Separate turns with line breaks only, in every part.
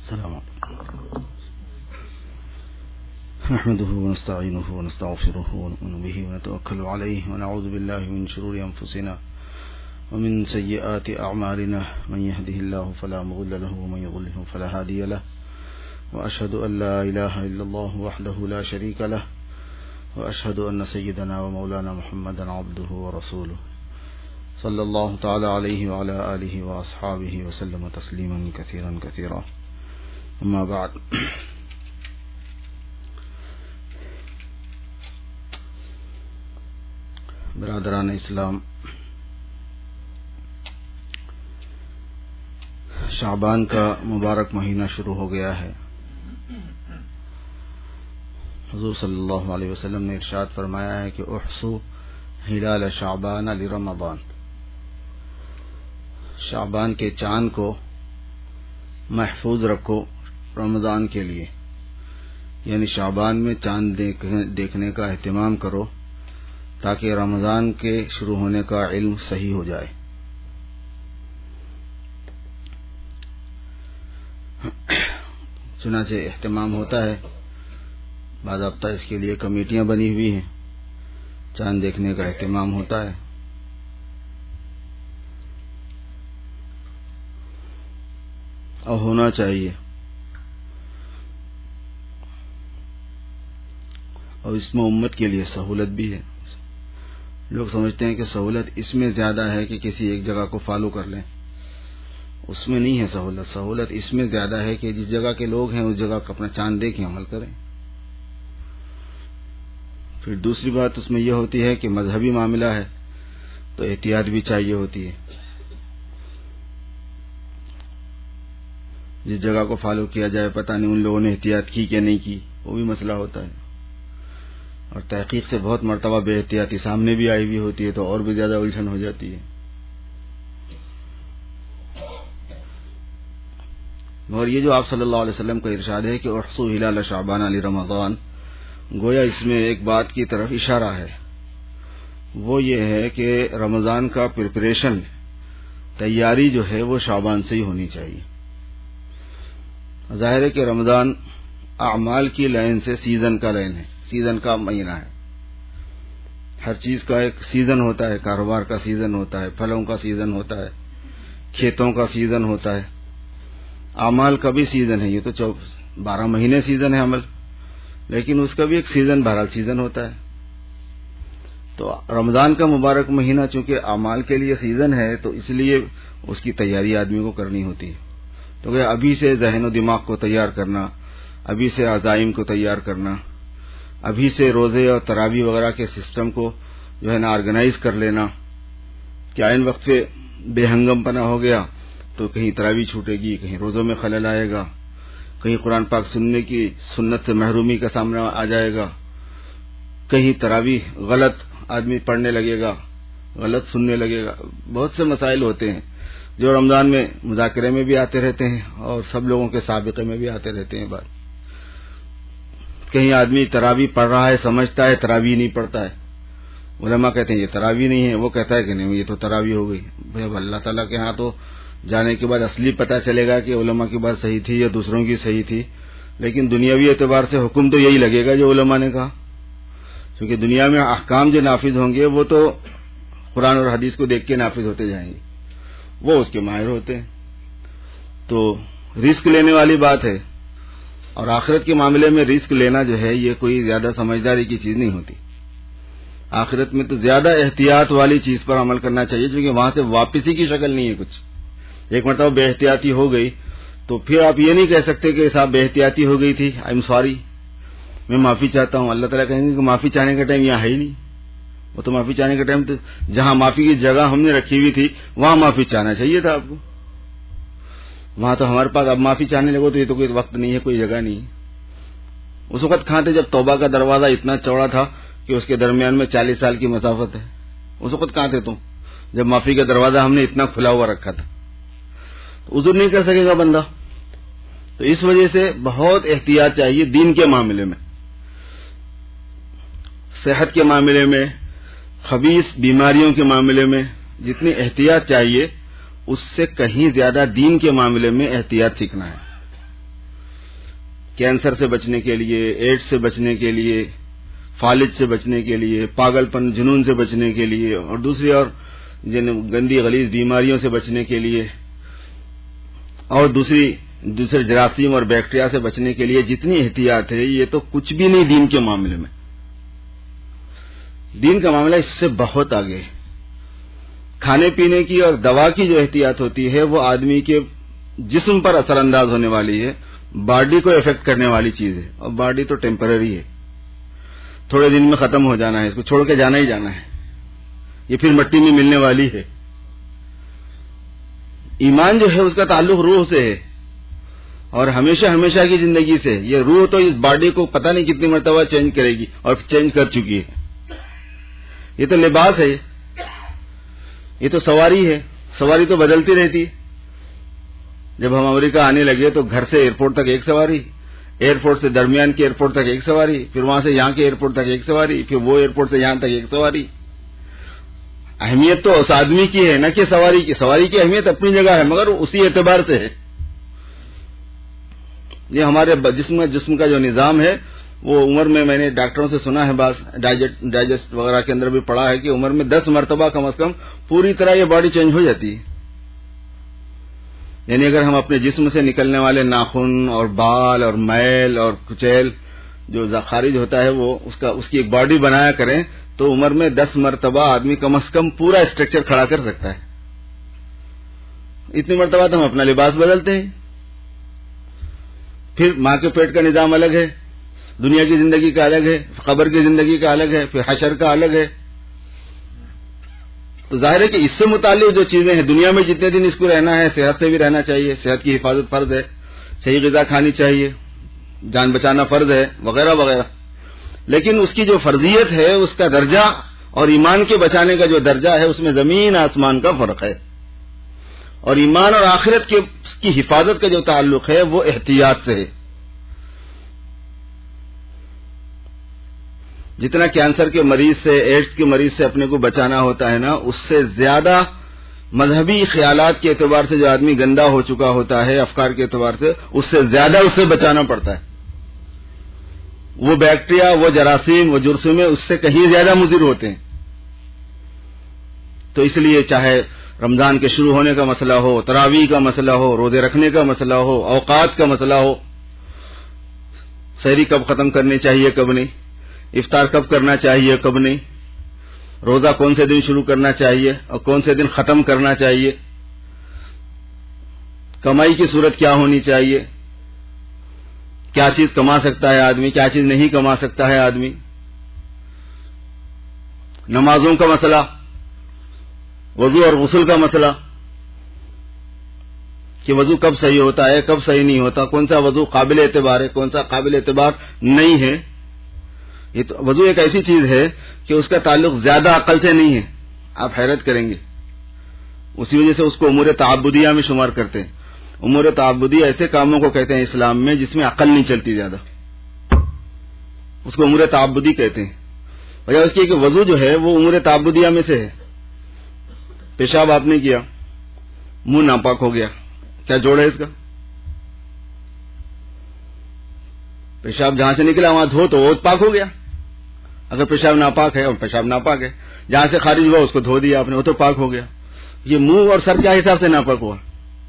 السلام عليكم. نحمده ونستعينه ونستغفره ونؤمن به ونتوكل عليه ونعوذ بالله من شرور أنفسنا ومن سيئات أعمالنا من يهده الله فلا مضل له ومن يضلل فلا هادي له وأشهد أن لا إله إلا الله وحده لا شريك له وأشهد أن سيدنا ومولانا محمدا عبده ورسوله صلى الله تعالى عليه وعلى آله وأصحابه وسلم تسليما كثيرا كثيرا. أما بعد، برادران اسلام، شعبان کا مبارک مہینہ شروع ہو گیا ہے. حضور صلی اللہ علیہ وسلم نے ارشاد فرمایا ہے کہ احصو ہلال شعبان لرمضان، شعبان کے چاند کو محفوظ رکھو رمضان کے لیے، یعنی شعبان میں چاند دیکھنے کا اہتمام کرو تاکہ رمضان کے شروع ہونے کا علم صحیح ہو جائے. چنانچہ اہتمام ہوتا ہے، باضابطہ اس کے لیے کمیٹیاں بنی ہوئی ہیں، چاند دیکھنے کا اہتمام ہوتا ہے. اور ہونا چاہیے، اور اس میں امت کے لیے سہولت بھی ہے. لوگ سمجھتے ہیں کہ سہولت اس میں زیادہ ہے کہ کسی ایک جگہ کو فالو کر لیں، اس میں نہیں ہے سہولت. سہولت اس میں زیادہ ہے کہ جس جگہ کے لوگ ہیں اس جگہ کا اپنا چاند دیکھیں، عمل کریں. پھر دوسری بات اس میں یہ ہوتی ہے کہ مذہبی معاملہ ہے تو احتیاط بھی چاہیے ہوتی ہے. جس جگہ کو فالو کیا جائے پتہ نہیں ان لوگوں نے احتیاط کی کہ نہیں کی، وہ بھی مسئلہ ہوتا ہے. اور تحقیق سے بہت مرتبہ بے احتیاطی سامنے بھی آئی ہوئی ہوتی ہے تو اور بھی زیادہ الجھن ہو جاتی ہے. اور یہ جو آپ صلی اللہ علیہ وسلم کا ارشاد ہے کہ احصو ہلال شعبان لرمضان، گویا اس میں ایک بات کی طرف اشارہ ہے، وہ یہ ہے کہ رمضان کا پریپریشن، تیاری جو ہے وہ شعبان سے ہی ہونی چاہیے. ظاہر ہے کہ رمضان اعمال کی لائن سے سیزن کا لائن ہے، سیزن کا مہینہ ہے. ہر چیز کا ایک سیزن ہوتا ہے، کاروبار کا سیزن ہوتا ہے، پھلوں کا سیزن ہوتا ہے، کھیتوں کا سیزن ہوتا ہے، اعمال کا بھی سیزن ہے. یہ تو 12 مہینے سیزن ہے عمل، لیکن اس کا بھی ایک سیزن، بہرحال سیزن ہوتا ہے. تو رمضان کا مبارک مہینہ چونکہ اعمال کے لیے سیزن ہے تو اس لیے اس کی تیاری آدمی کو کرنی ہوتی ہے. تو کہ ابھی سے ذہن و دماغ کو تیار کرنا، ابھی سے عزائم کو تیار کرنا، ابھی سے روزے اور تراویح وغیرہ کے سسٹم کو جو ہے نا آرگنائز کر لینا کہ عین وقت پہ بے ہنگم پنا ہو گیا تو کہیں تراویح چھوٹے گی، کہیں روزوں میں خلل آئے گا، کہیں قرآن پاک سننے کی سنت سے محرومی کا سامنا آ جائے گا، کہیں تراویح غلط آدمی پڑھنے لگے گا، غلط سننے لگے گا. بہت سے مسائل ہوتے ہیں جو رمضان میں مذاکرے میں بھی آتے رہتے ہیں اور سب لوگوں کے سابقے میں بھی آتے رہتے ہیں. بات کہیں آدمی تراویح پڑھ رہا ہے، سمجھتا ہے تراویح نہیں پڑھتا ہے، علماء کہتے ہیں یہ تراویح نہیں ہے، وہ کہتا ہے کہ نہیں یہ تو تراویح ہو گئی. بھائی اب اللہ تعالیٰ کے ہاں تو جانے کے بعد اصلی پتہ چلے گا کہ علماء کی بات صحیح تھی یا دوسروں کی صحیح تھی، لیکن دنیاوی اعتبار سے حکم تو یہی لگے گا جو علماء نے کہا، کیونکہ دنیا میں احکام جو نافذ ہوں گے وہ تو قرآن اور حدیث کو دیکھ کے نافذ ہوتے جائیں گے، وہ اس کے ماہر ہوتے ہیں. تو رسک لینے والی بات ہے، اور آخرت کے معاملے میں رسک لینا جو ہے یہ کوئی زیادہ سمجھداری کی چیز نہیں ہوتی. آخرت میں تو زیادہ احتیاط والی چیز پر عمل کرنا چاہیے، کیونکہ وہاں سے واپسی کی شکل نہیں ہے کچھ. ایک مرتبہ بے احتیاطی ہو گئی تو پھر آپ یہ نہیں کہہ سکتے کہ صاحب بے احتیاطی ہو گئی تھی، آئی ایم سوری، میں معافی چاہتا ہوں. اللہ تعالیٰ کہیں گے کہ معافی چاہنے کا ٹائم یہاں ہے ہی نہیں. وہ تو معافی چاہنے کا ٹائم تو جہاں معافی کی جگہ ہم نے رکھی ہوئی تھی وہاں معافی چاہنا چاہیے تھا آپ کو. وہاں تو ہمارے پاس اب معافی چاہنے لگو تو یہ تو کوئی وقت نہیں ہے، کوئی جگہ نہیں ہے. اس وقت کہاں تھے جب توبہ کا دروازہ اتنا چوڑا تھا کہ اس کے درمیان میں 40 سال کی مسافت ہے. اس وقت کہاں تھے تم جب معافی کا دروازہ ہم نے اتنا کھلا ہوا رکھا تھا؟ عذر نہیں کر سکے گا بندہ. تو اس وجہ سے بہت احتیاط چاہیے دین کے معاملے میں، صحت کے معاملے میں، خبیث بیماریوں کے معاملے میں جتنی احتیاط چاہیے اس سے کہیں زیادہ دین کے معاملے میں احتیاط سیکھنا ہے. کینسر سے بچنے کے لیے، ایڈز سے بچنے کے لیے، فالج سے بچنے کے لیے، پاگل پن جنون سے بچنے کے لیے، اور دوسری اور گندی غلیظ بیماریوں سے بچنے کے لیے، اور دوسرے جراثیم اور بیکٹیریا سے بچنے کے لیے جتنی احتیاط ہے، یہ تو کچھ بھی نہیں دین کے معاملے میں. دین کا معاملہ اس سے بہت آگے ہے. کھانے پینے کی اور دوا کی جو احتیاط ہوتی ہے وہ آدمی کے جسم پر اثر انداز ہونے والی ہے، باڈی کو افیکٹ کرنے والی چیز ہے، اور باڈی تو ٹیمپرری ہے، تھوڑے دن میں ختم ہو جانا ہے، اس کو چھوڑ کے جانا ہی جانا ہے، یہ پھر مٹی میں ملنے والی ہے. ایمان جو ہے اس کا تعلق روح سے ہے، اور ہمیشہ ہمیشہ کی زندگی سے. یہ روح تو اس باڈی کو پتہ نہیں کتنی مرتبہ چینج کرے گی، اور چینج کر چکی ہے. یہ تو لباس ہے، یہ تو سواری ہے، سواری تو بدلتی رہتی ہے. جب ہم امریکہ آنے لگے تو گھر سے ایئرپورٹ تک ایک سواری، ایئرپورٹ سے درمیان کے ایئرپورٹ تک ایک سواری، پھر وہاں سے یہاں کے ایئرپورٹ تک ایک سواری، پھر وہ ایئرپورٹ سے یہاں تک ایک سواری. اہمیت تو اس آدمی کی ہے، نہ کہ سواری کی. سواری کی اہمیت اپنی جگہ ہے، مگر اسی اعتبار سے ہے. یہ ہمارے جسم کا جو نظام ہے وہ عمر میں نے ڈاکٹروں سے سنا ہے، بعض ڈائجسٹ وغیرہ کے اندر بھی پڑھا ہے کہ عمر میں 10 مرتبہ کم از کم پوری طرح یہ باڈی چینج ہو جاتی ہے. یعنی اگر ہم اپنے جسم سے نکلنے والے ناخن اور بال اور میل اور کچیل جو خارج ہوتا ہے وہ اس کی ایک باڈی بنایا کریں تو عمر میں 10 مرتبہ آدمی کم از کم پورا اسٹرکچر کھڑا کر سکتا ہے. اتنی مرتبہ تو ہم اپنا لباس بدلتے ہیں. پھر ماں کے پیٹ کا نظام الگ ہے، دنیا کی زندگی کا الگ ہے، قبر کی زندگی کا الگ ہے، پھر حشر کا الگ ہے. تو ظاہر ہے کہ اس سے متعلق جو چیزیں ہیں، دنیا میں جتنے دن اس کو رہنا ہے صحت سے بھی رہنا چاہیے، صحت کی حفاظت فرض ہے، صحیح غذا کھانی چاہیے، جان بچانا فرض ہے، وغیرہ وغیرہ. لیکن اس کی جو فرضیت ہے، اس کا درجہ اور ایمان کے بچانے کا جو درجہ ہے، اس میں زمین آسمان کا فرق ہے. اور ایمان اور آخرت کی حفاظت کا جو تعلق ہے وہ احتیاط سے ہے. جتنا کینسر کے مریض سے، ایڈز کے مریض سے اپنے کو بچانا ہوتا ہے نا، اس سے زیادہ مذہبی خیالات کے اعتبار سے جو آدمی گندا ہو چکا ہوتا ہے، افکار کے اعتبار سے اس سے زیادہ اسے بچانا پڑتا ہے. وہ بیکٹیریا، وہ جراثیم، وہ جرثومے اس سے کہیں زیادہ مضر ہوتے ہیں. تو اس لیے چاہے رمضان کے شروع ہونے کا مسئلہ ہو، تراویح کا مسئلہ ہو، روزے رکھنے کا مسئلہ ہو، اوقات کا مسئلہ ہو، سحری کب ختم کرنی چاہیے کب نہیں، افطار کب کرنا چاہیے کب نہیں، روزہ کون سے دن شروع کرنا چاہیے اور کون سے دن ختم کرنا چاہیے، کمائی کی صورت کیا ہونی چاہیے، کیا چیز کما سکتا ہے آدمی، کیا چیز نہیں کما سکتا ہے آدمی، نمازوں کا مسئلہ، وضو اور غسل کا مسئلہ کہ وضو کب صحیح ہوتا ہے کب صحیح نہیں ہوتا، کون سا وضو قابل اعتبار ہے کون سا قابل اعتبار نہیں ہے. یہ تو وضو ایک ایسی چیز ہے کہ اس کا تعلق زیادہ عقل سے نہیں ہے، آپ حیرت کریں گے. اسی وجہ سے اس کو امور تعبدیہ میں شمار کرتے ہیں. امور تعبدیہ ایسے کاموں کو کہتے ہیں اسلام میں جس میں عقل نہیں چلتی زیادہ، اس کو امور تعبدی کہتے ہیں. وجہ اس کی کہ وضو جو ہے وہ امور تعبدیہ میں سے ہے. پیشاب آپ نے کیا، منہ ناپاک ہو گیا، کیا جوڑ ہے اس کا؟ پیشاب جہاں سے نکلا وہاں دھو تو وہ پاک ہو گیا. اگر پیشاب ناپاک ہے اور پیشاب ناپاک ہے، جہاں سے خارج ہوا اس کو دھو دیا آپ نے، وہ تو پاک ہو گیا. یہ منہ اور سر کیا حساب سے ناپاک ہوا؟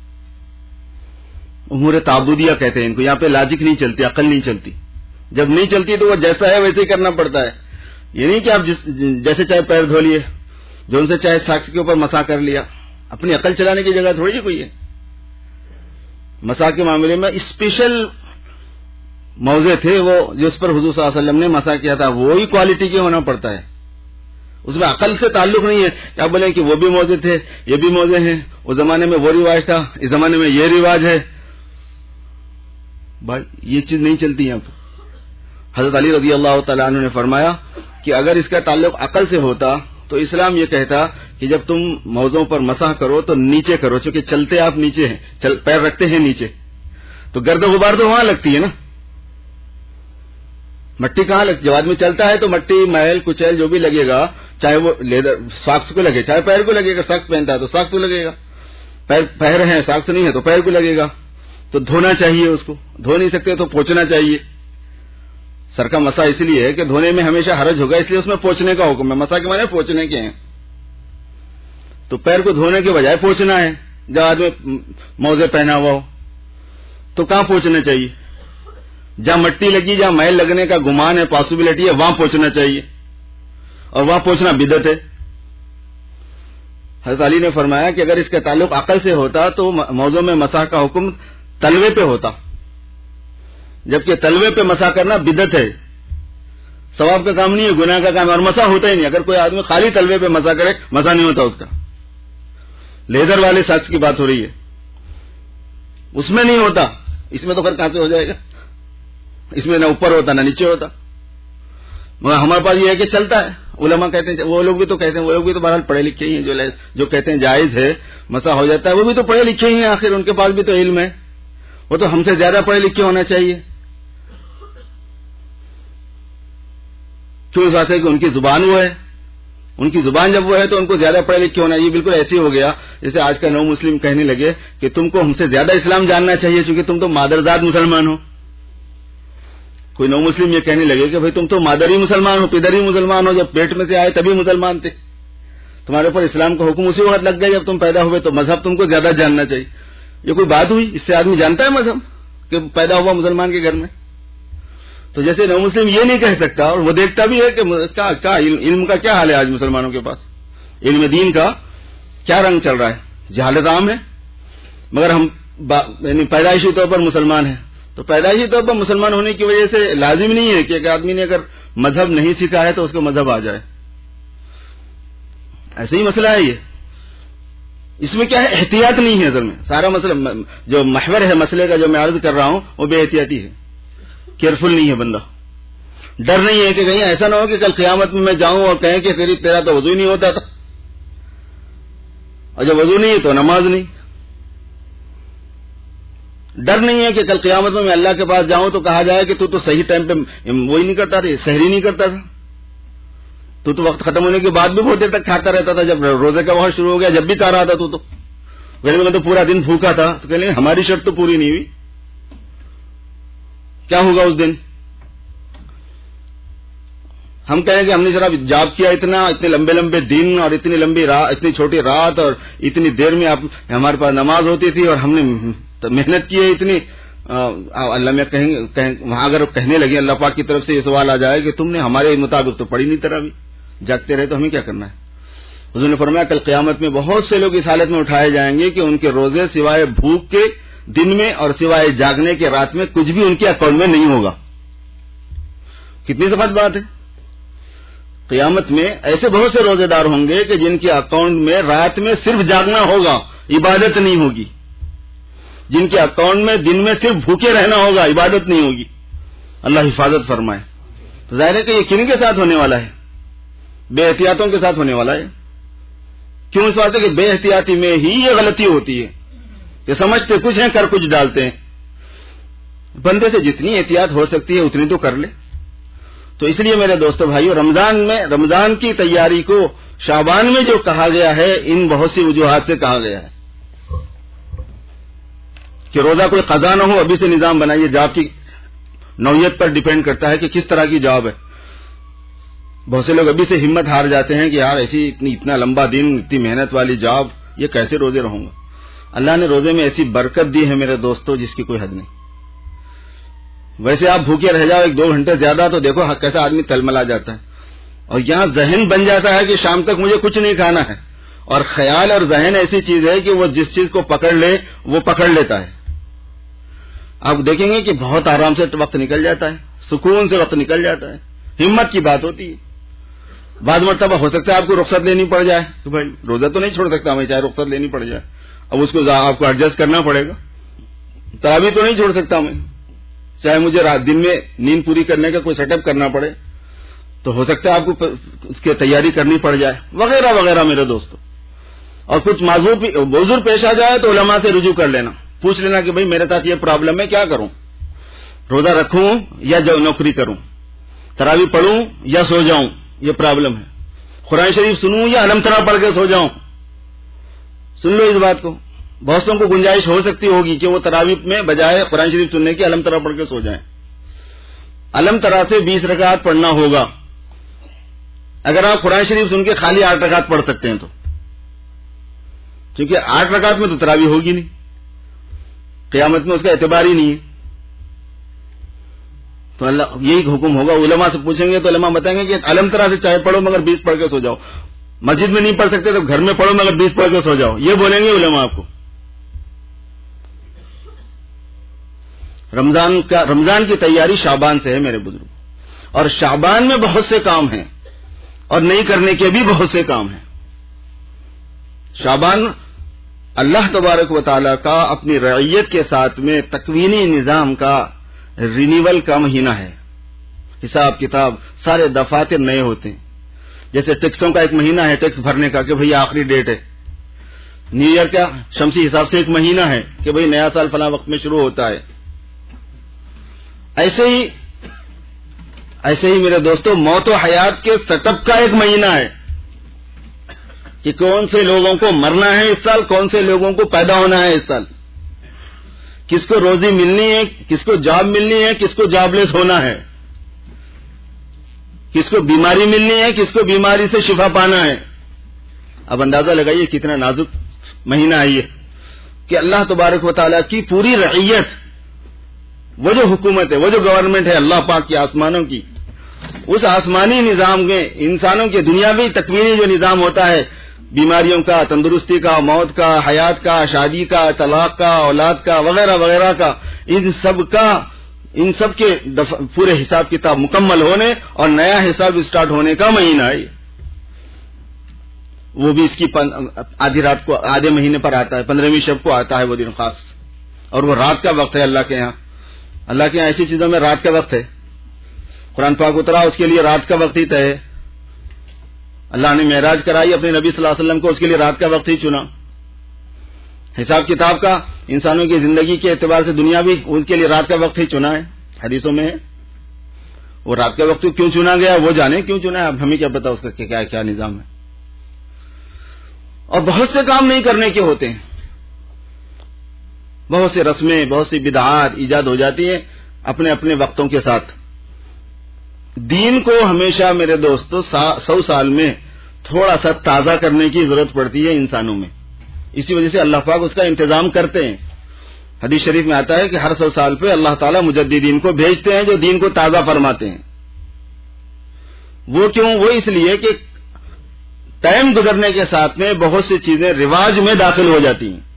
امور تعبدیہ کہتے ہیں ان کو. یہاں پہ لاجک نہیں چلتی، عقل نہیں چلتی. جب نہیں چلتی تو وہ جیسا ہے ویسے ہی کرنا پڑتا ہے. یہ نہیں کہ آپ جیسے چاہے پیر دھو لیے، جو ان سے چاہے ساکس کے اوپر مسح کر لیا. اپنی عقل چلانے کی جگہ تھوڑی کوئی ہے. مسح کے معاملے میں اسپیشل موضع تھے وہ جس پر حضور صلی اللہ علیہ وسلم نے مسح کیا تھا، وہی کوالٹی کے ہونا پڑتا ہے. اس میں عقل سے تعلق نہیں ہے. کیا بولیں کہ وہ بھی موضع تھے، یہ بھی موضع ہیں، اس زمانے میں وہ رواج تھا، اس زمانے میں یہ رواج ہے. بھائی یہ چیز نہیں چلتی یہاں پر. حضرت علی رضی اللہ تعالیٰ عنہ نے فرمایا کہ اگر اس کا تعلق عقل سے ہوتا تو اسلام یہ کہتا کہ جب تم موضوع پر مسح کرو تو نیچے کرو، چونکہ چلتے آپ نیچے ہیں، پیر رکھتے ہیں نیچے، تو گرد و غبار تو وہاں لگتی ہے نا. مٹی کہاں لگتی؟ جب آدمی چلتا ہے تو مٹی، میل، کچیل جو بھی لگے گا، چاہے وہ لیدر ساکس کو لگے، چاہے پیر کو لگے گا. ساکس پہنتا ہے تو ساکس کو لگے گا، پیر ہیں ساکس نہیں ہے تو پیر کو لگے گا. تو دھونا چاہیے، اس کو دھو نہیں سکتے تو پوچھنا چاہیے. سر کا مسا اس لیے ہے کہ دھونے میں ہمیشہ حرج ہوگا، اس لیے اس میں پوچھنے کا حکم ہے. مسا کے معنی پوچھنے کے ہیں. تو پیر کو دھونے کے بجائے پوچھنا ہے. جب آدمی موزے پہنا ہوا ہو تو کہاں پوچھنا چاہیے؟ جہاں مٹی لگی، جہاں میل لگنے کا گمان ہے، پاسبلٹی ہے، وہاں پوچھنا چاہیے. اور وہاں پوچھنا بدعت ہے. حضرت علی نے فرمایا کہ اگر اس کا تعلق عقل سے ہوتا تو موضوع میں مسح کا حکم تلوے پہ ہوتا، جبکہ تلوے پہ مسح کرنا بدعت ہے، ثواب کا کام نہیں ہے، گناہ کا کام ہے، اور مسح ہوتا ہی نہیں. اگر کوئی آدمی خالی تلوے پہ مسح کرے، مسح نہیں ہوتا اس کا. لیزر والے شخص کی بات ہو رہی ہے، اس میں نہیں ہوتا. اس میں تو پھر کہاں سے ہو جائے گا؟ اس میں نہ اوپر ہوتا نہ نیچے ہوتا. مگر ہمارے پاس یہ ہے کہ چلتا ہے. علماء کہتے ہیں، وہ لوگ بھی تو کہتے ہیں، وہ لوگ بھی تو بہرحال پڑھے لکھے ہی ہیں، جو کہتے ہیں جائز ہے مسح ہو جاتا ہے، وہ بھی تو پڑھے لکھے ہی ہیں. آخر ان کے پاس بھی تو علم ہے، وہ تو ہم سے زیادہ پڑھے لکھے ہونا چاہیے. کیوں؟ اس واسطے کہ ان کی زبان وہ ہے. ان کی زبان جب وہ ہے تو ان کو زیادہ پڑھے لکھے ہونا. یہ بالکل ایسے ہو گیا جیسے آج کا نو مسلم کہنے لگے کہ تم کو ہم سے زیادہ اسلام جاننا چاہیے چونکہ تم تو مادرزاد مسلمان ہو. کوئی نو مسلم یہ کہنے لگے کہ بھئی تم تو مادری مسلمان ہو، پدری مسلمان ہو، جب پیٹ میں سے آئے تبھی مسلمان تھے، تمہارے اوپر اسلام کا حکم اسی وقت لگ گیا جب تم پیدا ہوئے، تو مذہب تم کو زیادہ جاننا چاہیے. یہ کوئی بات ہوئی؟ اس سے آدمی جانتا ہے مذہب کہ پیدا ہوا مسلمان کے گھر میں. تو جیسے نو مسلم یہ نہیں کہہ سکتا، اور وہ دیکھتا بھی ہے کہ علم کا کیا حال ہے آج مسلمانوں کے پاس، علم دین کا کیا رنگ چل رہا ہے. جہالت عام ہے، مگر ہم یعنی پیدائشی طور پر مسلمان ہیں. تو پیدائشی طور پر مسلمان ہونے کی وجہ سے لازم نہیں ہے کہ ایک آدمی نے اگر مذہب نہیں سیکھا ہے تو اس کو مذہب آ جائے. ایسے ہی مسئلہ ہے یہ. اس میں کیا ہے؟ احتیاط نہیں ہے. اصل میں سارا مسئلہ جو محور ہے مسئلے کا جو میں عرض کر رہا ہوں وہ بے احتیاطی ہے، کیئرفل نہیں ہے بندہ. ڈر نہیں ہے کہ کہیں ایسا نہ ہو کہ کل قیامت میں جاؤں اور کہیں کہ تیرا تو وضو نہیں ہوتا تھا، اور جب وضو نہیں ہے تو نماز نہیں. ڈر نہیں ہے کہ کل قیامت میں اللہ کے پاس جاؤں تو کہا جائے کہ تو صحیح ٹائم پہ وہی نہیں کرتا تھا، سحری نہیں کرتا تھا، تو وقت ختم ہونے کے بعد بھی بہت دیر تک کھاتا رہتا تھا. جب روزے کا وقت شروع ہو گیا جب بھی کھا رہا تھا تو میں تو پورا دن بھوکا تھا. تو کہہ لیں ہماری شرط تو پوری نہیں ہوئی، کیا ہوگا اس دن؟ ہم کہیں کہ ہم نے ذرا جاب کیا اتنے لمبے لمبے دن اور اتنی لمبی رات، اتنی چھوٹی رات، اور اتنی دیر میں ہمارے پاس نماز ہوتی تھی، اور ہم نے محنت کی ہے اتنی. اللہ میں وہاں اگر کہنے لگے اللہ پاک کی طرف سے یہ سوال آ جائے کہ تم نے ہمارے مطابق تو پڑھی نہیں تراویح، جاگتے رہے، تو ہمیں کیا کرنا ہے؟ حضور نے فرمایا کل قیامت میں بہت سے لوگ اس حالت میں اٹھائے جائیں گے کہ ان کے روزے سوائے بھوک کے دن میں اور سوائے جاگنے کے رات میں کچھ بھی ان کے اکاؤنٹ میں نہیں ہوگا. کتنی سخت بات ہے. قیامت میں ایسے بہت سے روزے دار ہوں گے کہ جن کے اکاؤنٹ میں رات میں صرف جاگنا ہوگا، عبادت نہیں ہوگی، جن کے اکاؤنٹ میں دن میں صرف بھوکے رہنا ہوگا، عبادت نہیں ہوگی. اللہ حفاظت فرمائے. تو ظاہر ہے کہ یہ کن کے ساتھ ہونے والا ہے؟ بے احتیاطوں کے ساتھ ہونے والا ہے. کیوں؟ اس واسطے کہ بے احتیاطی میں ہی یہ غلطی ہوتی ہے کہ سمجھتے کچھ ہیں کر کچھ ڈالتے ہیں. بندے سے جتنی احتیاط ہو سکتی ہے اتنی تو کر لے. تو اس لیے میرے دوستو بھائیو، رمضان کی تیاری کو شعبان میں جو کہا گیا ہے ان بہت سی وجوہات سے کہا گیا ہے کہ روزہ کوئی قضا نہ ہو، ابھی سے نظام بنائیے. جاب کی نوعیت پر ڈیپینڈ کرتا ہے کہ کس طرح کی جاب ہے. بہت سے لوگ ابھی سے ہمت ہار جاتے ہیں کہ یار ایسی اتنا لمبا دن، اتنی محنت والی جاب، یہ کیسے روزے رہوں گا. اللہ نے روزے میں ایسی برکت دی ہے میرے دوستو جس کی کوئی حد نہیں. ویسے آپ بھوکے رہ جاؤ 1-2 گھنٹے زیادہ تو دیکھو کیسا آدمی تلملا جاتا ہے، اور یہاں ذہن بن جاتا ہے کہ شام تک مجھے کچھ نہیں کھانا ہے. اور خیال اور ذہن ایسی چیز ہے کہ وہ جس چیز کو پکڑ لے وہ پکڑ لیتا ہے. آپ دیکھیں گے کہ بہت آرام سے وقت نکل جاتا ہے، سکون سے وقت نکل جاتا ہے. ہمت کی بات ہوتی ہے. بعض مرتبہ ہو سکتا ہے آپ کو رخصت لینی پڑ جائے کہ بھائی روزہ تو نہیں چھوڑ سکتا میں، چاہے رخصت لینی پڑ جائے. اب اس کو آپ کو ایڈجسٹ کرنا پڑے گا. تراویح تو نہیں چھوڑ سکتا میں، چاہے مجھے رات دن میں نیند پوری کرنے کا کوئی سیٹ اپ کرنا پڑے، تو ہو سکتا ہے آپ کو اس کی تیاری کرنی پڑ جائے، وغیرہ وغیرہ میرے دوستو. اور کچھ معذور پیش آ جائے تو علماء سے رجوع کر لینا، پوچھ لینا کہ بھئی میرے ساتھ یہ پرابلم ہے، کیا کروں؟ روزہ رکھوں یا نوکری کروں؟ تراویح پڑھوں یا سو جاؤں؟ یہ پرابلم ہے. قرآن شریف سنوں یا الم ترا پڑھ کے سو جاؤں؟ سن لو اس بات کو. بہت سو کو گنجائش ہو سکتی ہوگی کہ وہ تراویح میں بجائے قرآن شریف سننے کے علم ترا پڑھ کے سو جائیں. علم ترا سے 20 رکعات پڑھنا ہوگا. اگر آپ قرآن شریف سن کے خالی 8 رکعات پڑھ سکتے ہیں تو، کیونکہ 8 رکعات میں تو تراویح ہوگی نہیں، قیامت میں اس کا اعتبار ہی نہیں ہے. تو اللہ یہی حکم ہوگا. علماء سے پوچھیں گے تو علماء بتائیں گے کہ علم ترا سے چاہے پڑھو مگر 20 پڑھ کے سو جاؤ. مسجد میں نہیں پڑھ سکتے تو گھر میں پڑھو مگر 20 پڑھ کے سو جاؤ، یہ بولیں گے علماء آپ کو. رمضان کی تیاری شعبان سے ہے میرے بزرگ، اور شعبان میں بہت سے کام ہیں اور نہیں کرنے کے بھی بہت سے کام ہیں. شعبان اللہ تبارک و تعالی کا اپنی رعیت کے ساتھ میں تکوینی نظام کا رینیول کا مہینہ ہے. حساب کتاب سارے دفاتر نئے ہوتے ہیں. جیسے ٹیکسوں کا ایک مہینہ ہے ٹیکس بھرنے کا کہ بھئی آخری ڈیٹ ہے. نیو ایئر کا شمسی حساب سے ایک مہینہ ہے کہ بھئی نیا سال فلاں وقت میں شروع ہوتا ہے. ایسے ہی میرے دوستو موت و حیات کے سیٹ اپ کا ایک مہینہ ہے کہ کون سے لوگوں کو مرنا ہے اس سال، کون سے لوگوں کو پیدا ہونا ہے اس سال، کس کو روزی ملنی ہے، کس کو جاب ملنی ہے، کس کو جاب لیس ہونا ہے، کس کو بیماری ملنی ہے، کس کو بیماری سے شفا پانا ہے. اب اندازہ لگائیے کتنا نازک مہینہ ہے یہ کہ اللہ تبارک و تعالیٰ کی پوری رعیت، وہ جو حکومت ہے، وہ جو گورنمنٹ ہے اللہ پاک کی آسمانوں کی، اس آسمانی نظام میں انسانوں کے دنیاوی تکوینی جو نظام ہوتا ہے، بیماریوں کا، تندرستی کا، موت کا، حیات کا، شادی کا، طلاق کا، اولاد کا، وغیرہ وغیرہ کا، ان سب کے پورے حساب کتاب مکمل ہونے اور نیا حساب اسٹارٹ ہونے کا مہینہ ہے. وہ بھی اس کی آدھی رات کو، آدھے مہینے پر آتا ہے، 15ویں شب کو آتا ہے وہ دن خاص، اور وہ رات کا وقت ہے اللہ کے یہاں. اللہ کے یہاں ایسی چیزوں میں رات کا وقت ہے. قرآن پاک اترا اس کے لیے رات کا وقت ہی طے ہے. اللہ نے معراج کرائی اپنے نبی صلی اللہ علیہ وسلم کو، اس کے لیے رات کا وقت ہی چنا. حساب کتاب کا انسانوں کی زندگی کے اعتبار سے دنیا بھی اس کے لیے رات کا وقت ہی چنا ہے. حدیثوں میں ہے وہ رات کا وقت کیوں چنا گیا، وہ جانے کیوں چنا ہے، اب ہمیں کیا پتا اس کا کیا نظام ہے. اور بہت سے کام نہیں کرنے کے ہوتے ہیں، بہت سے رسمیں، بہت سی بدعات ایجاد ہو جاتی ہیں اپنے اپنے وقتوں کے ساتھ. دین کو ہمیشہ میرے دوستو 100 سال میں تھوڑا سا تازہ کرنے کی ضرورت پڑتی ہے انسانوں میں. اسی وجہ سے اللہ پاک اس کا انتظام کرتے ہیں. حدیث شریف میں آتا ہے کہ ہر 100 سال پہ اللہ تعالیٰ مجددین کو بھیجتے ہیں جو دین کو تازہ فرماتے ہیں. وہ کیوں؟ وہ اس لیے کہ ٹائم گزرنے کے ساتھ میں بہت سی چیزیں رواج میں داخل ہو جاتی ہیں،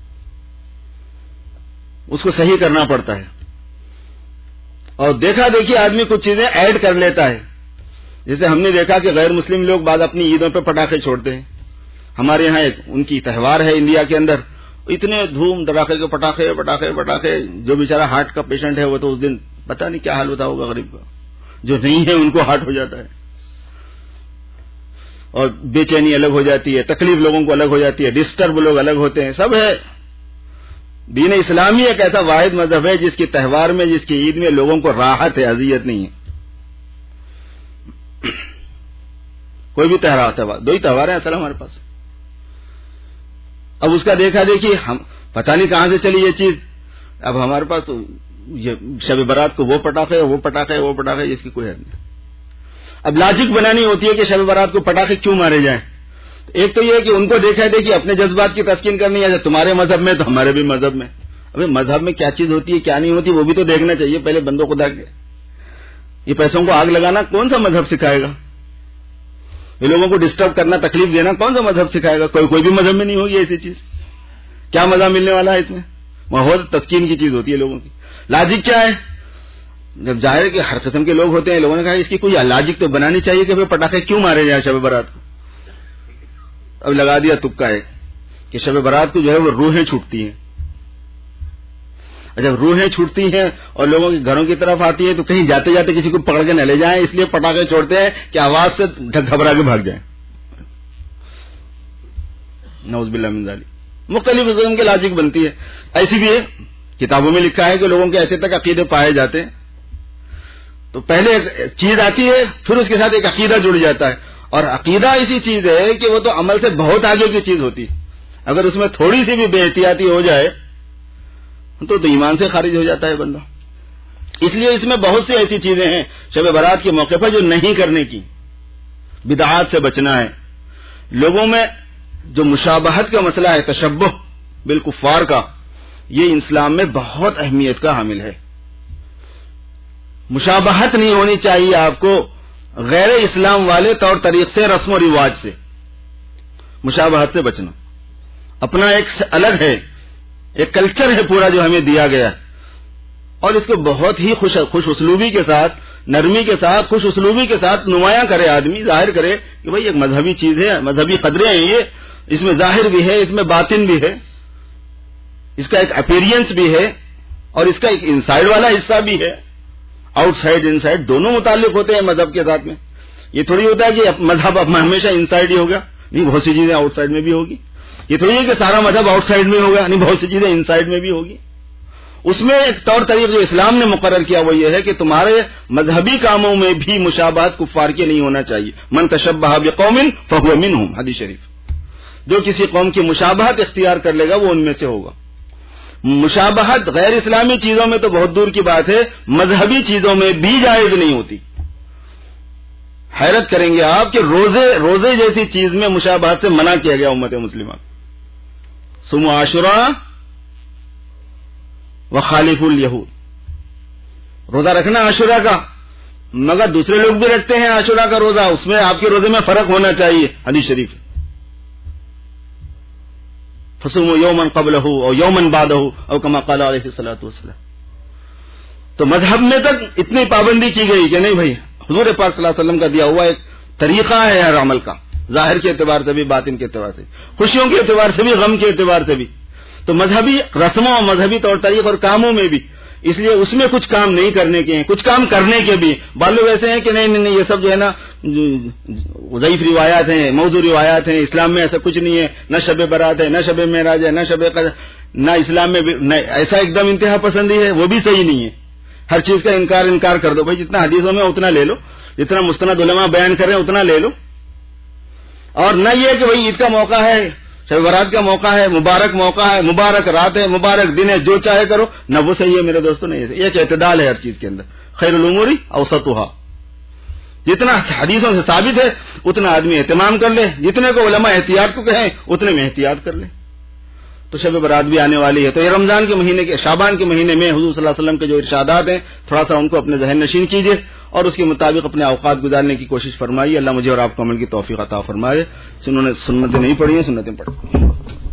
اس کو صحیح کرنا پڑتا ہے. اور دیکھا دیکھی آدمی کچھ چیزیں ایڈ کر لیتا ہے. جیسے ہم نے دیکھا کہ غیر مسلم لوگ بعد اپنی عیدوں پہ پٹاخے چھوڑتے ہیں. ہمارے یہاں ایک ان کی تہوار ہے انڈیا کے اندر، اتنے دھوم دھڑاکے کے پٹاخے پٹاخے پٹاخے. جو بیچارہ ہارٹ کا پیشنٹ ہے وہ تو اس دن پتہ نہیں کیا حال ہوتا ہوگا غریب کا، جو نہیں ہے ان کو ہارٹ ہو جاتا ہے، اور بے چینی الگ ہو جاتی ہے، تکلیف لوگوں کو الگ ہو جاتی ہے، ڈسٹرب لوگ الگ ہوتے ہیں، سب ہے. دین اسلامی ایک ایسا واحد مذہب ہے جس کی تہوار میں، جس کی عید میں لوگوں کو راحت ہے، اذیت نہیں ہے. کوئی بھی تہوار، 2 ہی تہوار ہیں اصل ہمارے پاس. اب اس کا دیکھا دیکھی ہم پتہ نہیں کہاں سے چلی یہ چیز. اب ہمارے پاس تو شب برات کو وہ پٹاخے وہ پٹاخے وہ پٹاخے، جس کی کوئی حد نہیں. اب لاجک بنانی ہوتی ہے کہ شب برات کو پٹاخے کیوں مارے جائیں. ایک تو یہ ہے کہ ان کو دیکھا دیکھی اپنے جذبات کی تسکین کرنی ہے، تمہارے مذہب میں تو ہمارے بھی مذہب میں. ابھی مذہب میں کیا چیز ہوتی ہے کیا نہیں ہوتی وہ بھی تو دیکھنا چاہیے پہلے بندوں خدا کے. یہ پیسوں کو آگ لگانا کون سا مذہب سکھائے گا؟ یہ لوگوں کو ڈسٹرب کرنا، تکلیف دینا کون سا مذہب سکھائے گا؟ کوئی بھی مذہب میں نہیں ہوگی ایسی چیز. کیا مزہ ملنے والا ہے اس میں؟ ماحول تسکین کی چیز ہوتی ہے لوگوں کی. لاجک کیا ہے؟ جب ظاہر کہ ہر قسم کے لوگ ہوتے ہیں، لوگوں نے کہا اس کی کوئی لاجک تو بنانی چاہیے کہ پٹاخے کیوں مارے جائیں شب برات کو. اب لگا دیا تکا ہے کہ شب برات کو جو ہے وہ روحیں چھوٹتی ہیں. جب روحیں چھوٹتی ہیں اور لوگوں کے گھروں کی طرف آتی ہیں تو کہیں جاتے جاتے کسی کو پکڑ کے نہ لے جائیں، اس لیے پٹاخے چھوڑتے ہیں کہ آواز سے گھبرا کے بھاگ جائیں. نعوذ باللہ من ذالک. مختلف قسم کی لاجک بنتی ہے. ایسی بھی ہے کتابوں میں لکھا ہے کہ لوگوں کے ایسے تک عقیدے پائے جاتے ہیں. تو پہلے ایک چیز آتی ہے، پھر اس کے ساتھ ایک عقیدہ جڑ جاتا ہے، اور عقیدہ ایسی چیز ہے کہ وہ تو عمل سے بہت آگے کی چیز ہوتی ہے. اگر اس میں تھوڑی سی بھی بے احتیاطی ہو جائے تو ایمان سے خارج ہو جاتا ہے بندہ. اس لیے اس میں بہت سی ایسی چیزیں ہیں شب برات کے موقع پر جو نہیں کرنے کی. بدعات سے بچنا ہے. لوگوں میں جو مشابہت کا مسئلہ ہے، تشبہ بالکفار کا، یہ اسلام میں بہت اہمیت کا حامل ہے. مشابہت نہیں ہونی چاہیے آپ کو غیر اسلام والے طور طریق سے، رسم و رواج سے. مشابہت سے بچنا. اپنا ایک الگ ہے، ایک کلچر ہے پورا جو ہمیں دیا گیا ہے، اور اس کو بہت ہی خوش اسلوبی کے ساتھ، نرمی کے ساتھ، خوش اسلوبی کے ساتھ نمایاں کرے آدمی، ظاہر کرے کہ بھئی ایک مذہبی چیز ہے، مذہبی قدریں ہیں یہ، اس میں ظاہر بھی ہے، اس میں باطن بھی ہے، اس کا ایک اپیرینس بھی ہے، اور اس کا ایک انسائیڈ والا حصہ بھی ہے. آؤٹ سائڈ انسائیڈ دونوں متعلق ہوتے ہیں مذہب کے ساتھ میں. یہ تھوڑی ہوتا ہے کہ مذہب ہمیشہ انسائیڈ ہی ہوگا، نہیں، بہت سی چیزیں آؤٹ سائڈ میں بھی ہوگی. یہ تھوڑی ہے کہ سارا مذہب آؤٹ سائڈ میں ہوگا، نہیں، بہت سی چیزیں انسائیڈ میں بھی ہوگی. اس میں ایک طور طریقہ جو اسلام نے مقرر کیا وہ یہ ہے کہ تمہارے مذہبی کاموں میں بھی مشابہت کفار کے نہیں ہونا چاہیے. من تشبہ بقوم فہو منہم، حدیث شریف. جو کسی قوم کی مشابہت اختیار کر لے گا وہ ان میں سے ہوگا. مشابہت غیر اسلامی چیزوں میں تو بہت دور کی بات ہے، مذہبی چیزوں میں بھی جائز نہیں ہوتی. حیرت کریں گے آپ کہ روزے جیسی چیز میں مشابہت سے منع کیا گیا امت مسلمہ. صوموا عاشوراء وخالفوا الیہود. روزہ رکھنا عاشوراء کا، مگر دوسرے لوگ بھی رکھتے ہیں عاشوراء کا روزہ، اس میں آپ کے روزے میں فرق ہونا چاہیے. حدیث شریف. فصوموا یوما قبلہ اور یوما بعدہ او کما قال علیہ الصلوۃ والسلام. تو مذہب میں تک اتنی پابندی کی گئی کہ نہیں بھائی، حضور پاک صلی اللہ علیہ وسلم کا دیا ہوا ایک طریقہ ہے ہر عمل کا، ظاہر کے اعتبار سے بھی، باطن کے اعتبار سے، خوشیوں کے اعتبار سے بھی، غم کے اعتبار سے بھی. تو مذہبی رسموں، مذہبی طور طریق اور کاموں میں بھی، اس لیے اس میں کچھ کام نہیں کرنے کے ہیں، کچھ کام کرنے کے بھی. بعض لوگ ایسے ہیں کہ نہیں یہ سب جو ہے نا ضعیف روایات ہیں، موضوع روایات ہیں، اسلام میں ایسا کچھ نہیں ہے، نہ شب برات ہے، نہ شب معراج ہے، نہ شب قدر، نہ اسلام میں ایسا ایک دم انتہا پسندی ہے، وہ بھی صحیح نہیں ہے. ہر چیز کا انکار کر دو بھائی، جتنا حدیثوں میں اتنا لے لو، جتنا مستند علماء بیان کر رہے ہیں اتنا لے لو. اور نہ یہ کہ بھائی عید کا موقع ہے، شب برات کا موقع ہے، مبارک موقع ہے، مبارک رات ہے، مبارک دن ہے، جو چاہے کرو، نہ وہ صحیح ہے میرے دوستو. نہیں، یہ ایک اعتدال ہے ہر چیز کے اندر. خیر الامور اوسطھا. جتنا حدیثوں سے ثابت ہے اتنا آدمی اہتمام کر لے، جتنے کو علماء احتیاط کو کہیں اتنے میں احتیاط کر لے. تو شب برات بھی آنے والی ہے، تو یہ رمضان کے مہینے کے، شعبان کے مہینے میں حضور صلی اللہ علیہ وسلم کے جو ارشادات ہیں تھوڑا سا ان کو اپنے ذہن نشین کیجئے اور اس کے مطابق اپنے اوقات گزارنے کی کوشش فرمائیے. اللہ مجھے اور آپ کو عمل کی توفیق عطا فرمائے. جنہوں نے سنتیں نہیں پڑھی ہیں سنتیں پڑھیں.